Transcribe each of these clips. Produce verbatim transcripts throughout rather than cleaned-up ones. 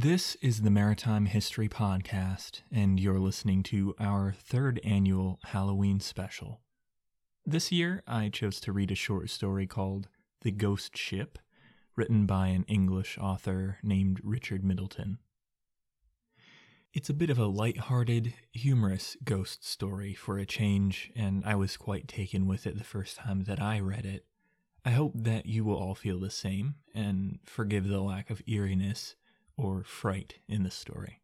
This is the Maritime History Podcast, and you're listening to our third annual Halloween special. This year, I chose to read a short story called The Ghost Ship, written by an English author named Richard Middleton. It's a bit of a light-hearted, humorous ghost story for a change, and I was quite taken with it the first time that I read it. I hope that you will all feel the same, and forgive the lack of eeriness or fright in the story.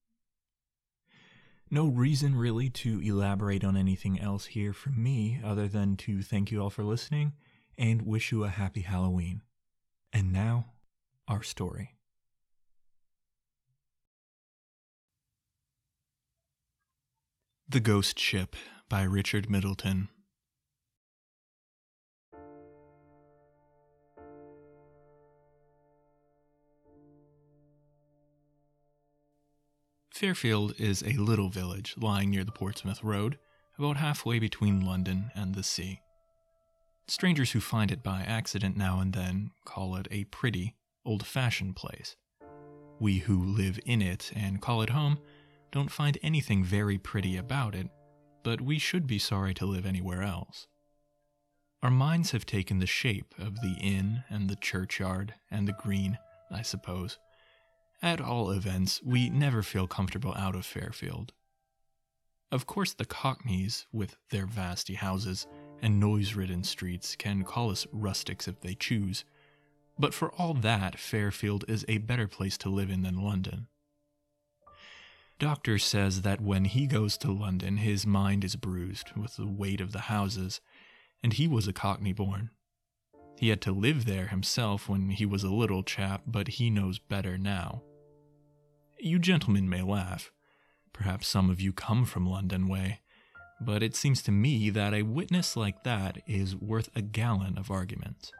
No reason really to elaborate on anything else here from me other than to thank you all for listening and wish you a happy Halloween. And now, our story. The Ghost Ship by Richard Middleton. Fairfield is a little village lying near the Portsmouth Road, about halfway between London and the sea. Strangers who find it by accident now and then call it a pretty, old-fashioned place. We who live in it and call it home don't find anything very pretty about it, but we should be sorry to live anywhere else. Our minds have taken the shape of the inn and the churchyard and the green, I suppose. At all events, we never feel comfortable out of Fairfield. Of course, the Cockneys, with their vasty houses and noise-ridden streets, can call us rustics if they choose, but for all that, Fairfield is a better place to live in than London. Doctor says that when he goes to London, his mind is bruised with the weight of the houses, and he was a Cockney born. He had to live there himself when he was a little chap, but he knows better now. You gentlemen may laugh. Perhaps some of you come from London way, but it seems to me that a witness like that is worth a gallon of argument.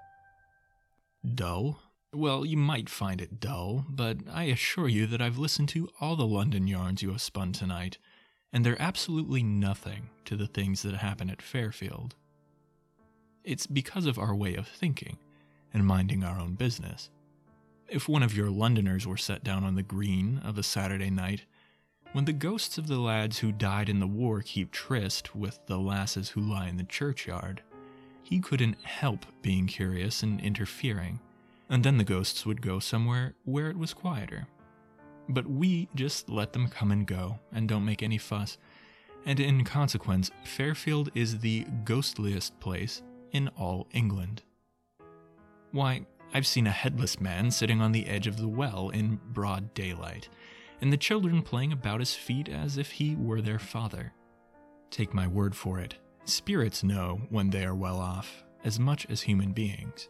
Dull? Well, you might find it dull, but I assure you that I've listened to all the London yarns you have spun tonight, and they're absolutely nothing to the things that happen at Fairfield. It's because of our way of thinking and minding our own business. If one of your Londoners were set down on the green of a Saturday night, when the ghosts of the lads who died in the war keep tryst with the lasses who lie in the churchyard, he couldn't help being curious and interfering, and then the ghosts would go somewhere where it was quieter. But we just let them come and go, and don't make any fuss, and in consequence, Fairfield is the ghostliest place in all England. Why, I've seen a headless man sitting on the edge of the well in broad daylight, and the children playing about his feet as if he were their father. Take my word for it, spirits know when they are well off, as much as human beings.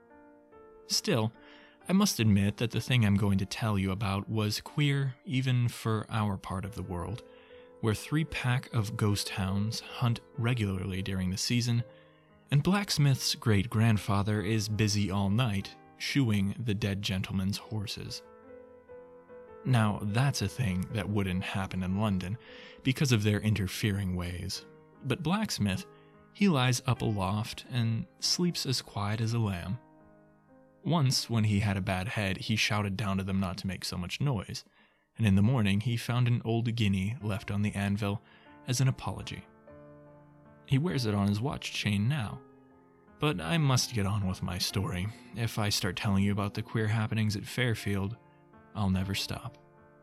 Still, I must admit that the thing I'm going to tell you about was queer even for our part of the world, where three pack of ghost hounds hunt regularly during the season, and Blacksmith's great-grandfather is busy all night shoeing the dead gentleman's horses. Now, that's a thing that wouldn't happen in London because of their interfering ways, but Blacksmith, he lies up aloft and sleeps as quiet as a lamb. Once, when he had a bad head, he shouted down to them not to make so much noise, and in the morning he found an old guinea left on the anvil as an apology. He wears it on his watch chain now. But I must get on with my story. If I start telling you about the queer happenings at Fairfield, I'll never stop.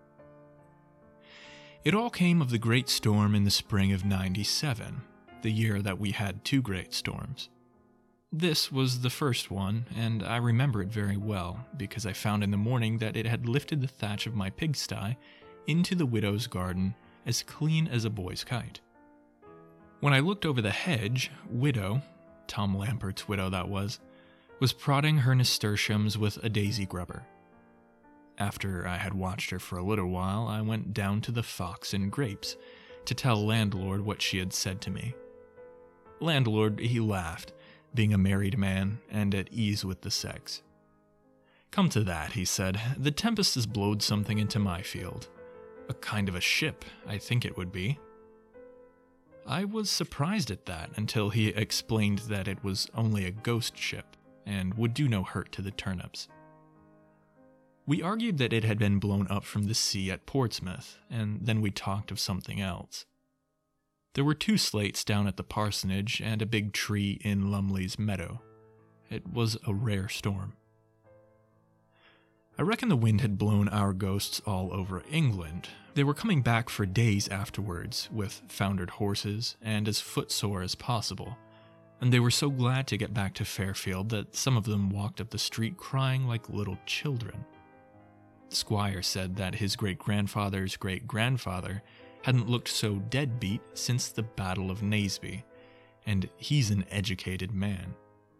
It all came of the great storm in the spring of ninety-seven, the year that we had two great storms. This was the first one, and I remember it very well, because I found in the morning that it had lifted the thatch of my pigsty into the widow's garden as clean as a boy's kite. When I looked over the hedge, Widow, Tom Lampert's widow that was, was prodding her nasturtiums with a daisy grubber. After I had watched her for a little while, I went down to the Fox and Grapes to tell Landlord what she had said to me. Landlord, he laughed, being a married man and at ease with the sex. Come to that, he said, the tempest has blowed something into my field. A kind of a ship, I think it would be. I was surprised at that until he explained that it was only a ghost ship and would do no hurt to the turnips. We argued that it had been blown up from the sea at Portsmouth, and then we talked of something else. There were two slates down at the parsonage and a big tree in Lumley's meadow. It was a rare storm. I reckon the wind had blown our ghosts all over England. They were coming back for days afterwards, with foundered horses and as footsore as possible, and they were so glad to get back to Fairfield that some of them walked up the street crying like little children. The squire said that his great-grandfather's great-grandfather hadn't looked so deadbeat since the Battle of Naseby, and he's an educated man.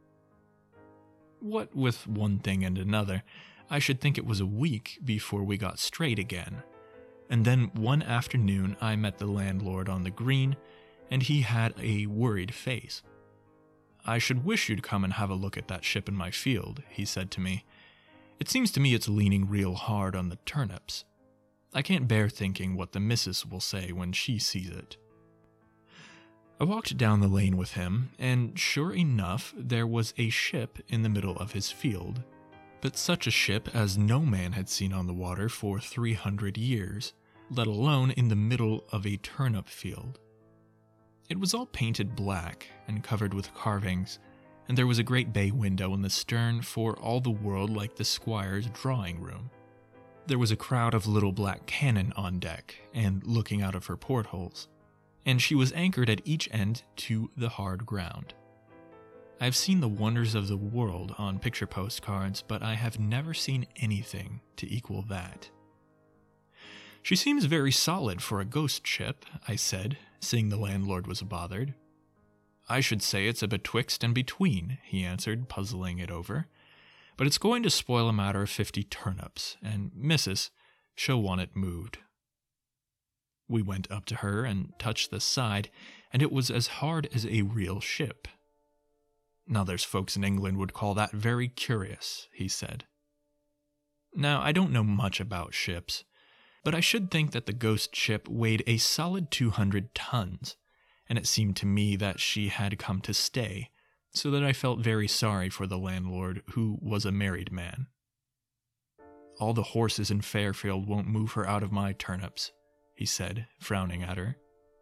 What with one thing and another, I should think it was a week before we got straight again, and then one afternoon I met the landlord on the green, and he had a worried face. "I should wish you'd come and have a look at that ship in my field," he said to me. "It seems to me it's leaning real hard on the turnips. I can't bear thinking what the missus will say when she sees it." I walked down the lane with him, and sure enough, there was a ship in the middle of his field, but such a ship as no man had seen on the water for three hundred years, let alone in the middle of a turnip field. It was all painted black and covered with carvings, and there was a great bay window in the stern for all the world like the squire's drawing room. There was a crowd of little black cannon on deck and looking out of her portholes, and she was anchored at each end to the hard ground. I have seen the wonders of the world on picture postcards, but I have never seen anything to equal that. "She seems very solid for a ghost ship," I said, seeing the landlord was bothered. "I should say it's a betwixt and between," he answered, puzzling it over. "But it's going to spoil a matter of fifty turnips, and missus, she'll want it moved." We went up to her and touched the side, and it was as hard as a real ship. "Now there's folks in England would call that very curious," he said. Now, I don't know much about ships, but I should think that the ghost ship weighed a solid two hundred tons, and it seemed to me that she had come to stay, so that I felt very sorry for the landlord, who was a married man. "All the horses in Fairfield won't move her out of my turnips," he said, frowning at her.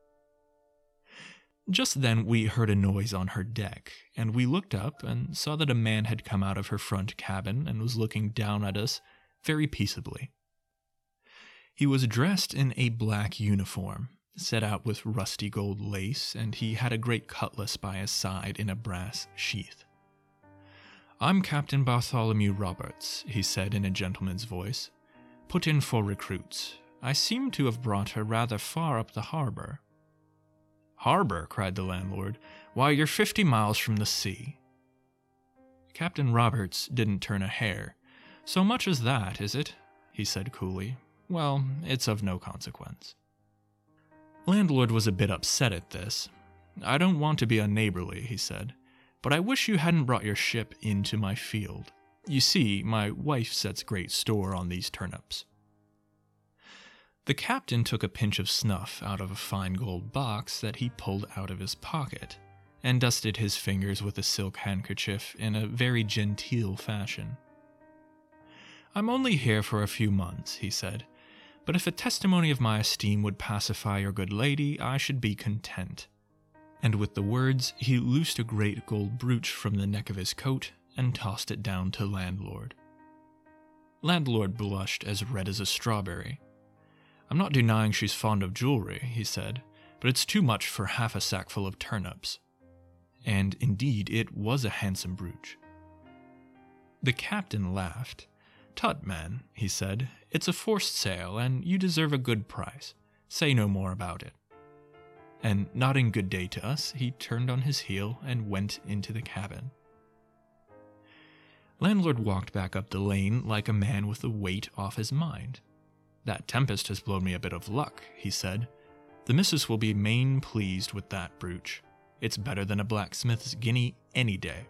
Just then we heard a noise on her deck, and we looked up and saw that a man had come out of her front cabin and was looking down at us very peaceably. He was dressed in a black uniform, set out with rusty gold lace, and he had a great cutlass by his side in a brass sheath. "I'm Captain Bartholomew Roberts," he said in a gentleman's voice. "Put in for recruits. I seem to have brought her rather far up the harbor." "Harbor?" cried the landlord. "Why, you're fifty miles from the sea." Captain Roberts didn't turn a hair. "So much as that, is it?" he said coolly. "Well, it's of no consequence." Landlord was a bit upset at this. "I don't want to be unneighborly," he said, "but I wish you hadn't brought your ship into my field. You see, my wife sets great store on these turnips." The captain took a pinch of snuff out of a fine gold box that he pulled out of his pocket, and dusted his fingers with a silk handkerchief in a very genteel fashion. "I'm only here for a few months," he said, "but if a testimony of my esteem would pacify your good lady, I should be content." And with the words, he loosed a great gold brooch from the neck of his coat and tossed it down to landlord. Landlord blushed as red as a strawberry. "I'm not denying she's fond of jewelry," he said, "but it's too much for half a sackful of turnips." And indeed, it was a handsome brooch. The captain laughed. "Tut, man," he said, "it's a forced sale, and you deserve a good price. Say no more about it." And nodding good day to us, he turned on his heel and went into the cabin. Landlord walked back up the lane like a man with a weight off his mind. "That tempest has blown me a bit of luck," he said. "The missus will be main pleased with that brooch. It's better than a blacksmith's guinea any day."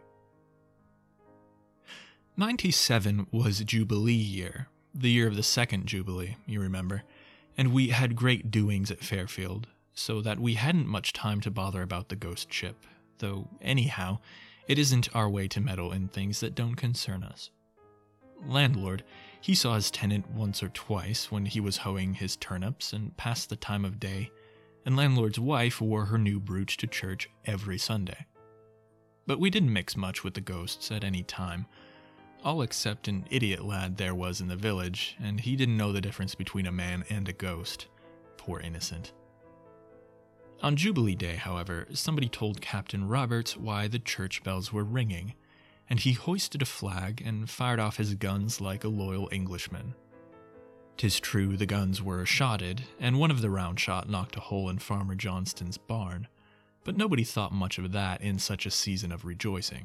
Ninety-seven was Jubilee year, the year of the second Jubilee, you remember, and we had great doings at Fairfield, so that we hadn't much time to bother about the ghost ship, though anyhow, it isn't our way to meddle in things that don't concern us. Landlord, He saw his tenant once or twice when he was hoeing his turnips and passed the time of day, and landlord's wife wore her new brooch to church every Sunday. But we didn't mix much with the ghosts at any time, all except an idiot lad there was in the village, and he didn't know the difference between a man and a ghost. Poor innocent. On Jubilee Day, however, somebody told Captain Roberts why the church bells were ringing, and he hoisted a flag and fired off his guns like a loyal Englishman. 'Tis true the guns were shotted, and one of the round shot knocked a hole in Farmer Johnston's barn, but nobody thought much of that in such a season of rejoicing.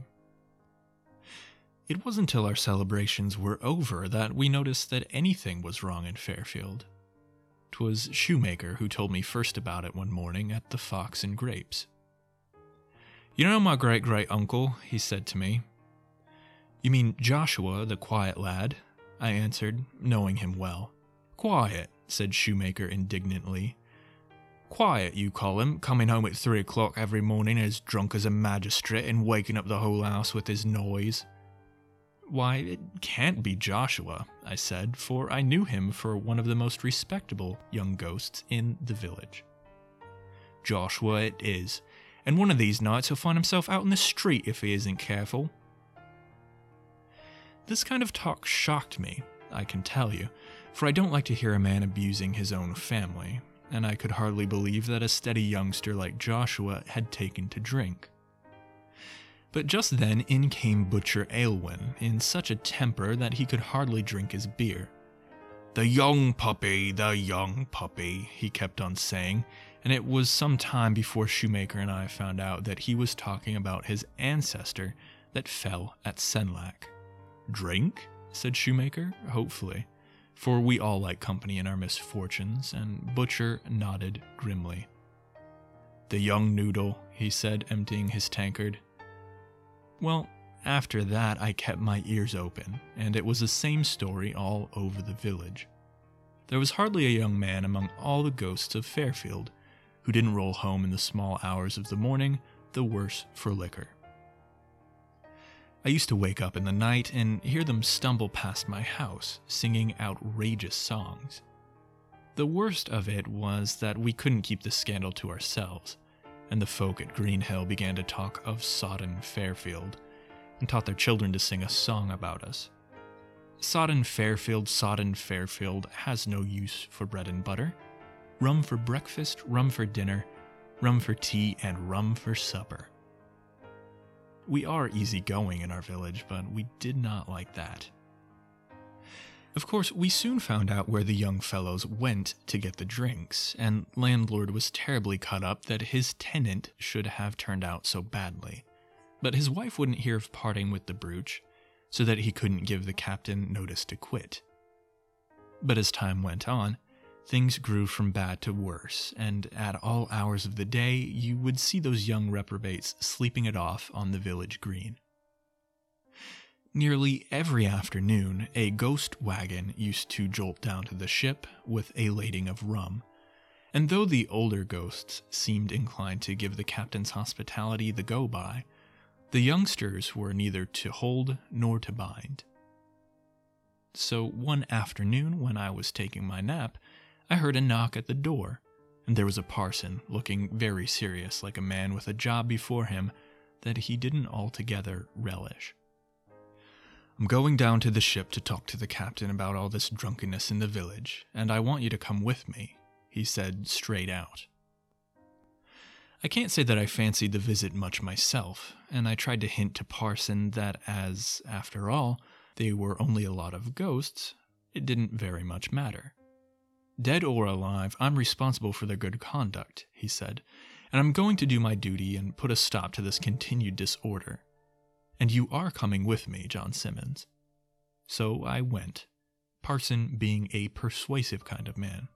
It wasn't until our celebrations were over that we noticed that anything was wrong in Fairfield. 'Twas Shoemaker who told me first about it one morning at the Fox and Grapes. "You know my great-great-uncle," he said to me. "You mean Joshua, the quiet lad?" I answered, knowing him well. "Quiet," said Shoemaker indignantly. "Quiet, you call him, coming home at three o'clock every morning as drunk as a magistrate and waking up the whole house with his noise." "Why, it can't be Joshua," I said, for I knew him for one of the most respectable young ghosts in the village. "Joshua it is, and one of these nights he'll find himself out in the street if he isn't careful." This kind of talk shocked me, I can tell you, for I don't like to hear a man abusing his own family, and I could hardly believe that a steady youngster like Joshua had taken to drink. But just then in came Butcher Aylwin, in such a temper that he could hardly drink his beer. "The young puppy, the young puppy," he kept on saying, and it was some time before Shoemaker and I found out that he was talking about his ancestor that fell at Senlac. "Drink?" said Shoemaker, hopefully, for we all like company in our misfortunes, and Butcher nodded grimly. "The young noodle," he said, emptying his tankard. Well, after that I kept my ears open, and it was the same story all over the village. There was hardly a young man among all the ghosts of Fairfield who didn't roll home in the small hours of the morning the worse for liquor. I used to wake up in the night and hear them stumble past my house, singing outrageous songs. The worst of it was that we couldn't keep the scandal to ourselves, and the folk at Greenhill began to talk of sodden Fairfield, and taught their children to sing a song about us. Sodden Fairfield, sodden Fairfield has no use for bread and butter. Rum for breakfast, rum for dinner, rum for tea, and rum for supper. We are easygoing in our village, but we did not like that. Of course, we soon found out where the young fellows went to get the drinks, and landlord was terribly cut up that his tenant should have turned out so badly. But his wife wouldn't hear of parting with the brooch, so that he couldn't give the captain notice to quit. But as time went on, things grew from bad to worse, and at all hours of the day you would see those young reprobates sleeping it off on the village green. Nearly every afternoon, a ghost wagon used to jolt down to the ship with a lading of rum, and though the older ghosts seemed inclined to give the captain's hospitality the go-by, the youngsters were neither to hold nor to bind. So one afternoon, when I was taking my nap, I heard a knock at the door, and there was a parson looking very serious, like a man with a job before him that he didn't altogether relish. "I'm going down to the ship to talk to the captain about all this drunkenness in the village, and I want you to come with me," he said straight out. I can't say that I fancied the visit much myself, and I tried to hint to Parson that as, after all, they were only a lot of ghosts, it didn't very much matter. "Dead or alive, I'm responsible for their good conduct," he said, "and I'm going to do my duty and put a stop to this continued disorder. And you are coming with me, John Simmons." So I went, Parson being a persuasive kind of man.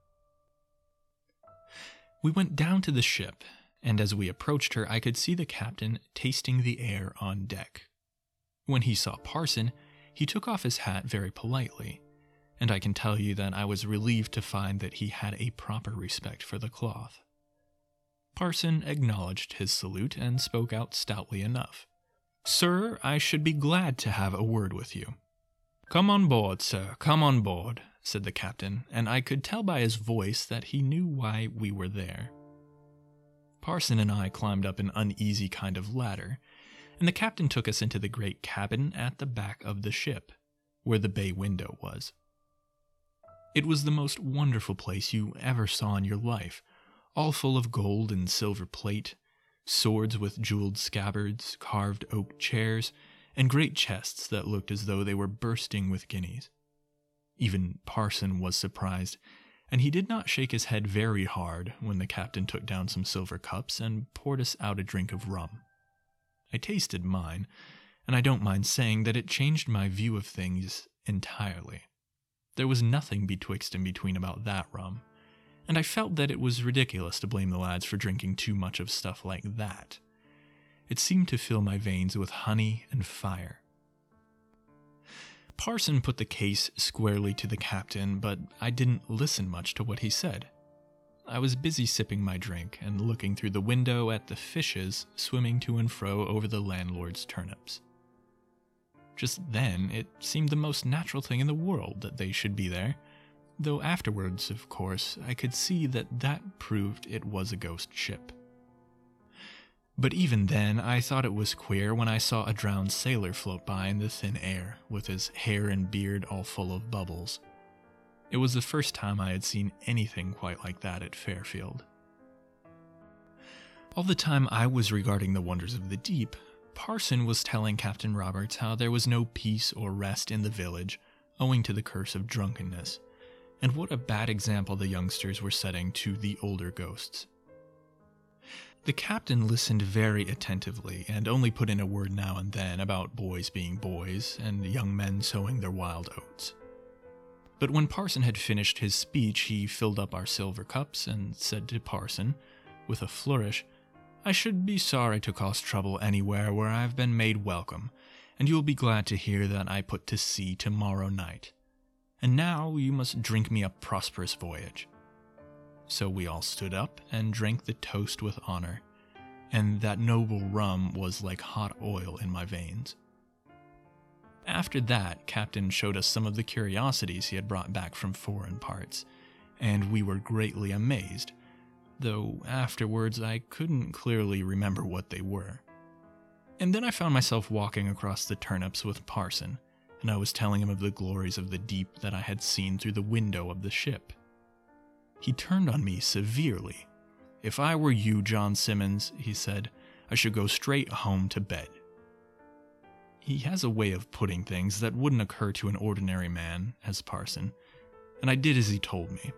We went down to the ship, and as we approached her I could see the captain tasting the air on deck. When he saw Parson, he took off his hat very politely, and I can tell you that I was relieved to find that he had a proper respect for the cloth. Parson acknowledged his salute and spoke out stoutly enough. "Sir, I should be glad to have a word with you." "Come on board, sir, come on board," said the captain, and I could tell by his voice that he knew why we were there. Parson and I climbed up an uneasy kind of ladder, and the captain took us into the great cabin at the back of the ship, where the bay window was. It was the most wonderful place you ever saw in your life, all full of gold and silver plate, swords with jeweled scabbards, carved oak chairs, and great chests that looked as though they were bursting with guineas. Even Parson was surprised, and he did not shake his head very hard when the captain took down some silver cups and poured us out a drink of rum. I tasted mine, and I don't mind saying that it changed my view of things entirely. There was nothing betwixt and between about that rum, and I felt that it was ridiculous to blame the lads for drinking too much of stuff like that. It seemed to fill my veins with honey and fire. Parson put the case squarely to the captain, but I didn't listen much to what he said. I was busy sipping my drink and looking through the window at the fishes swimming to and fro over the landlord's turnips. Just then, it seemed the most natural thing in the world that they should be there, though afterwards, of course, I could see that that proved it was a ghost ship. But even then, I thought it was queer when I saw a drowned sailor float by in the thin air, with his hair and beard all full of bubbles. It was the first time I had seen anything quite like that at Fairfield. All the time I was regarding the wonders of the deep, Parson was telling Captain Roberts how there was no peace or rest in the village, owing to the curse of drunkenness, and what a bad example the youngsters were setting to the older ghosts. The captain listened very attentively, and only put in a word now and then about boys being boys, and young men sowing their wild oats. But when Parson had finished his speech, he filled up our silver cups, and said to Parson, with a flourish, "I should be sorry to cause trouble anywhere where I've been made welcome, and you'll be glad to hear that I put to sea tomorrow night. And now you must drink me a prosperous voyage." So we all stood up and drank the toast with honor, and that noble rum was like hot oil in my veins. After that, Captain showed us some of the curiosities he had brought back from foreign parts, and we were greatly amazed, though afterwards I couldn't clearly remember what they were. And then I found myself walking across the turnips with Parson, and I was telling him of the glories of the deep that I had seen through the window of the ship. He turned on me severely. "If I were you, John Simmons," he said, "I should go straight home to bed." He has a way of putting things that wouldn't occur to an ordinary man, as Parson, and I did as he told me.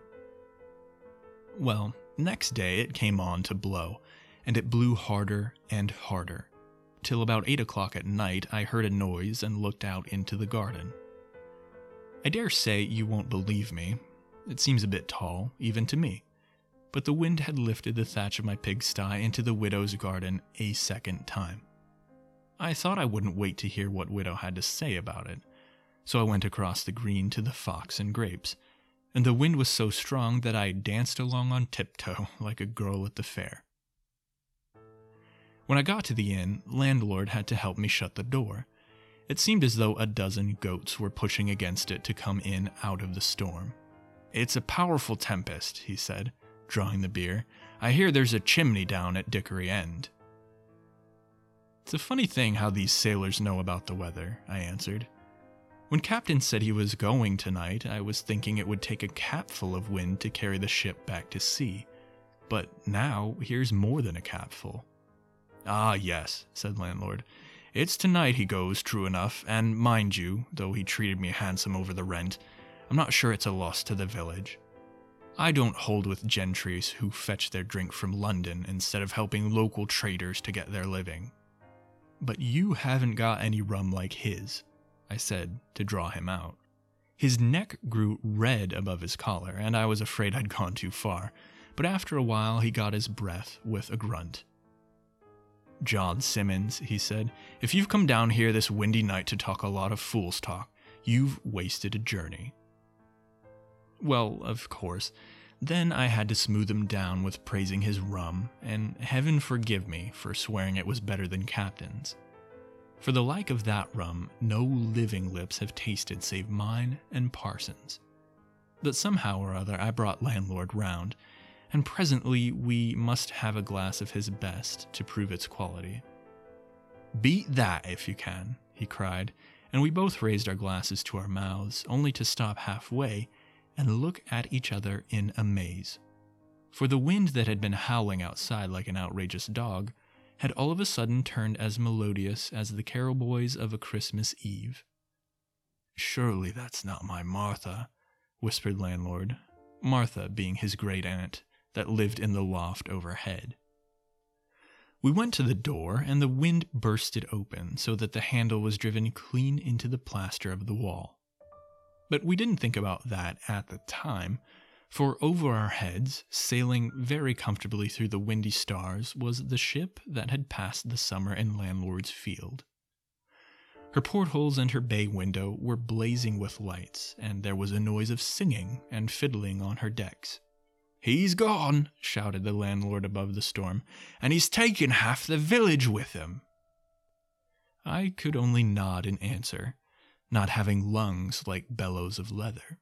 Well, next day it came on to blow, and it blew harder and harder, till about eight o'clock at night I heard a noise and looked out into the garden. I dare say you won't believe me. It seems a bit tall, even to me, but the wind had lifted the thatch of my pigsty into the widow's garden a second time. I thought I wouldn't wait to hear what Widow had to say about it, so I went across the green to the Fox and Grapes, and the wind was so strong that I danced along on tiptoe like a girl at the fair. When I got to the inn, landlord had to help me shut the door. It seemed as though a dozen goats were pushing against it to come in out of the storm. "It's a powerful tempest," he said, drawing the beer. "I hear there's a chimney down at Dickory End." "It's a funny thing how these sailors know about the weather," I answered. "When Captain said he was going tonight, I was thinking it would take a capful of wind to carry the ship back to sea. But now, here's more than a capful." "Ah, yes," said landlord. "It's tonight he goes, true enough, and mind you, though he treated me handsome over the rent, I'm not sure it's a loss to the village. I don't hold with gentries who fetch their drink from London instead of helping local traders to get their living." "But you haven't got any rum like his," I said to draw him out. His neck grew red above his collar, and I was afraid I'd gone too far, but after a while he got his breath with a grunt. "John Simmons," he said, "if you've come down here this windy night to talk a lot of fool's talk, you've wasted a journey." Well, of course, then I had to smooth him down with praising his rum, and heaven forgive me for swearing it was better than Captain's. For the like of that rum, no living lips have tasted save mine and Parsons. But somehow or other I brought landlord round, and presently we must have a glass of his best to prove its quality. "Beat that if you can," he cried, and we both raised our glasses to our mouths, only to stop halfway and look at each other in amaze. For the wind that had been howling outside like an outrageous dog had all of a sudden turned as melodious as the carol boys of a Christmas Eve. "Surely that's not my Martha," whispered landlord, Martha being his great-aunt that lived in the loft overhead. We went to the door, and the wind burst it open so that the handle was driven clean into the plaster of the wall. But we didn't think about that at the time, for over our heads, sailing very comfortably through the windy stars, was the ship that had passed the summer in landlord's field. Her portholes and her bay window were blazing with lights, and there was a noise of singing and fiddling on her decks. "He's gone," shouted the landlord above the storm, "and he's taken half the village with him." I could only nod in answer, not having lungs like bellows of leather.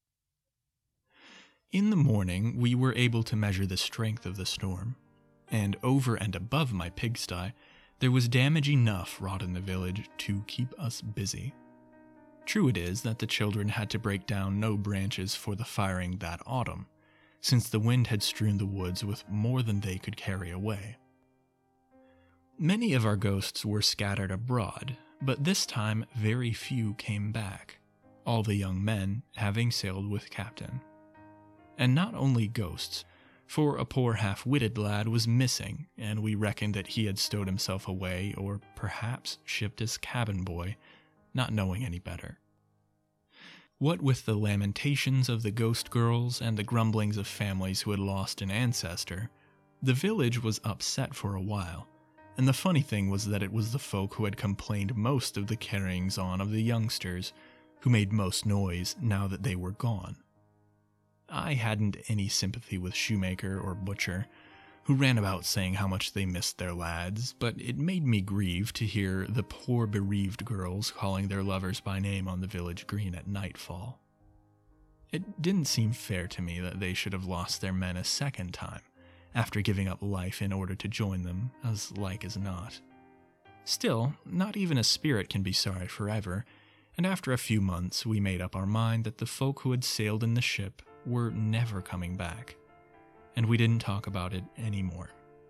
In the morning, we were able to measure the strength of the storm, and over and above my pigsty, there was damage enough wrought in the village to keep us busy. True it is that the children had to break down no branches for the firing that autumn, since the wind had strewn the woods with more than they could carry away. Many of our ghosts were scattered abroad, but this time very few came back, all the young men having sailed with Captain. And not only ghosts, for a poor half-witted lad was missing, and we reckoned that he had stowed himself away, or perhaps shipped as cabin boy, not knowing any better. What with the lamentations of the ghost girls and the grumblings of families who had lost an ancestor, the village was upset for a while, and the funny thing was that it was the folk who had complained most of the carryings on of the youngsters who made most noise now that they were gone. I hadn't any sympathy with shoemaker or butcher, who ran about saying how much they missed their lads, but it made me grieve to hear the poor bereaved girls calling their lovers by name on the village green at nightfall. It didn't seem fair to me that they should have lost their men a second time, after giving up life in order to join them, as like as not. Still, not even a spirit can be sorry forever, and after a few months we made up our mind that the folk who had sailed in the ship were never coming back, and we didn't talk about it anymore.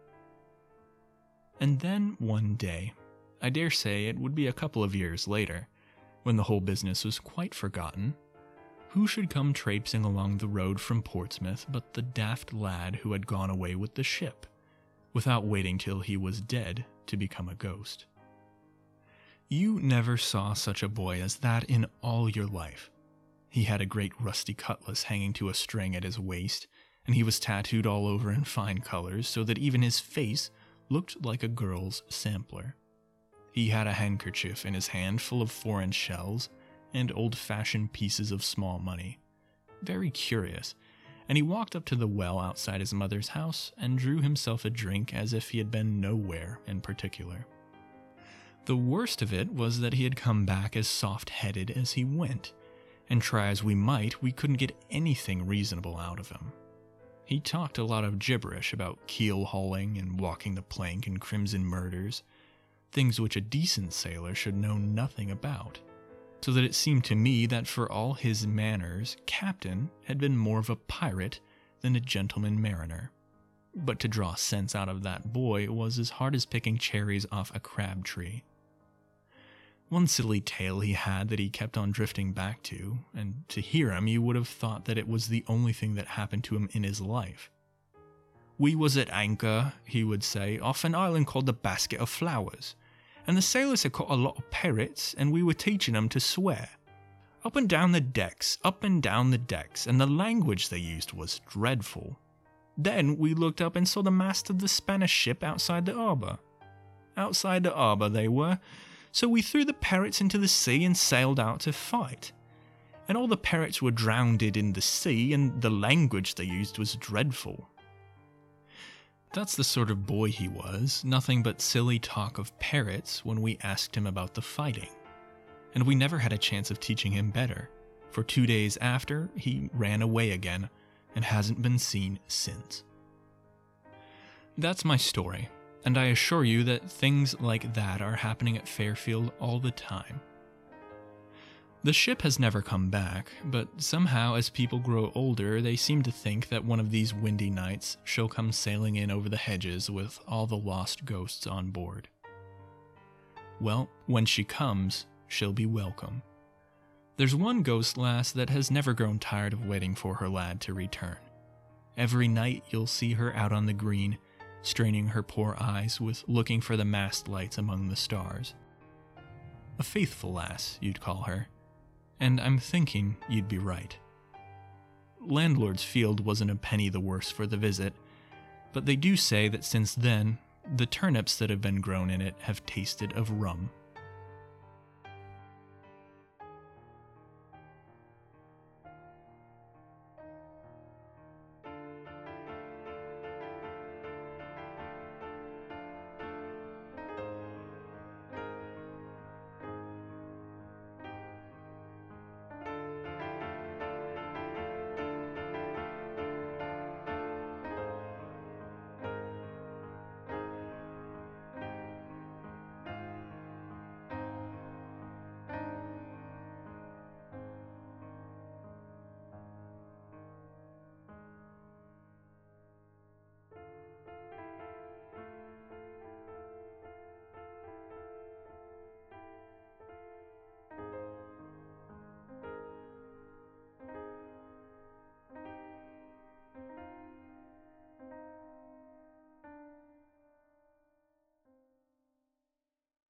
And then one day, I dare say it would be a couple of years later, when the whole business was quite forgotten, who should come traipsing along the road from Portsmouth but the daft lad who had gone away with the ship, without waiting till he was dead to become a ghost. You never saw such a boy as that in all your life. He had a great rusty cutlass hanging to a string at his waist, and he was tattooed all over in fine colors so that even his face looked like a girl's sampler. He had a handkerchief in his hand full of foreign shells and old-fashioned pieces of small money. Very curious, and he walked up to the well outside his mother's house and drew himself a drink as if he had been nowhere in particular. The worst of it was that he had come back as soft-headed as he went, and try as we might, we couldn't get anything reasonable out of him. He talked a lot of gibberish about keel-hauling and walking the plank and crimson murders, things which a decent sailor should know nothing about, so that it seemed to me that for all his manners, Captain had been more of a pirate than a gentleman mariner. But to draw sense out of that boy was as hard as picking cherries off a crab tree. One silly tale he had that he kept on drifting back to, and to hear him you would have thought that it was the only thing that happened to him in his life. "We was at anchor," he would say, "off an island called the Basket of Flowers, and the sailors had caught a lot of pirates, and we were teaching them to swear. Up and down the decks, up and down the decks, and the language they used was dreadful. Then we looked up and saw the mast of the Spanish ship outside the harbour. Outside the harbour they were, so we threw the pirates into the sea and sailed out to fight. And all the pirates were drowned in the sea, and the language they used was dreadful." That's the sort of boy he was, nothing but silly talk of parrots when we asked him about the fighting. And we never had a chance of teaching him better. For two days after, he ran away again and hasn't been seen since. That's my story, and I assure you that things like that are happening at Fairfield all the time. The ship has never come back, but somehow as people grow older, they seem to think that one of these windy nights she'll come sailing in over the hedges with all the lost ghosts on board. Well, when she comes, she'll be welcome. There's one ghost lass that has never grown tired of waiting for her lad to return. Every night you'll see her out on the green, straining her poor eyes with looking for the mast lights among the stars. A faithful lass, you'd call her. And I'm thinking you'd be right. Landlord's Field wasn't a penny the worse for the visit, but they do say that since then, the turnips that have been grown in it have tasted of rum.